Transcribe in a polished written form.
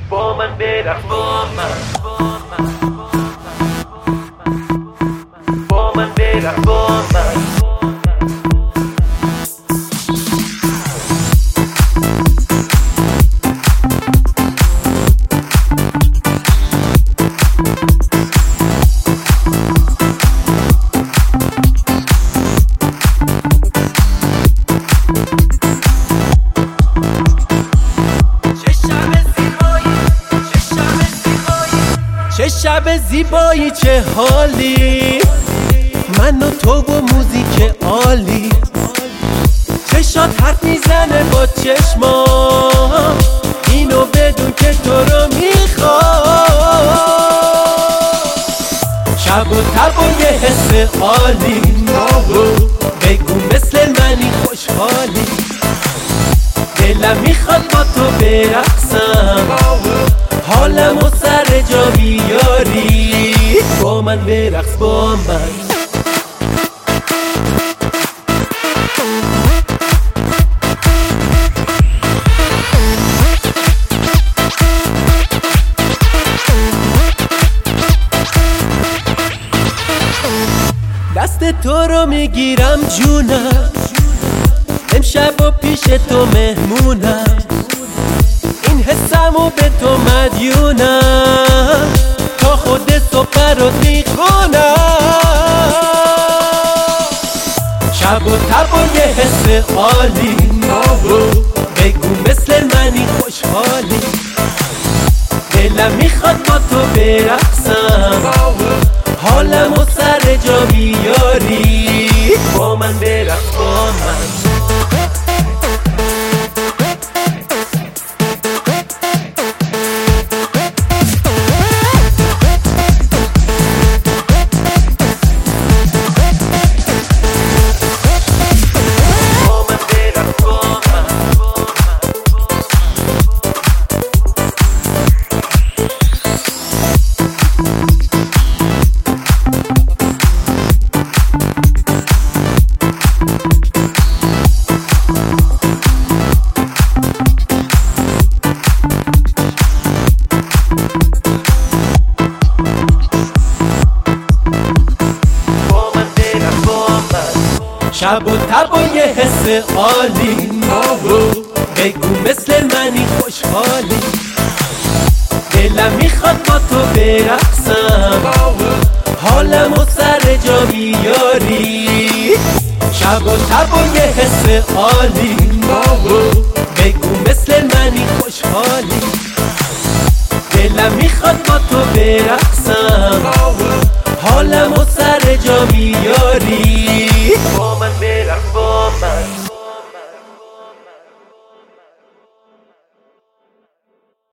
با من برقص، با من برقص، با من. چه شب زیبایی، چه حالی، من و تو و موزیک عالی. چشات حرف میزنه با چشما، اینو بدون که تو رو میخوام. شب و تب و یه حس عالی، بگو مثل منی خوشحالی. دلم میخواد با تو برقصم، حالمو سر جا بیاری. با من برقص، با من. دست تو رو میگیرم جونم، امشب و پیش تو مهمونم. این حسمو به تو مدیونم، تا خود صبح برات میخونم. شب و تب و یه حس عالی، بگو مثل منی خوشحالی. دلم میخواد با تو برقصم، حالمو سر جا بیاری. با من برقص، با من. شب و تب و یه حس عالی، بگو مثل منی خوشحالی. دلم میخواد با تو برقصم، حالمو سر جا بیاری. شب و تب و یه حس عالی، بگو مثل منی خوشحالی. دلم میخواد با تو برقصم، حالمو سر جا بیاری.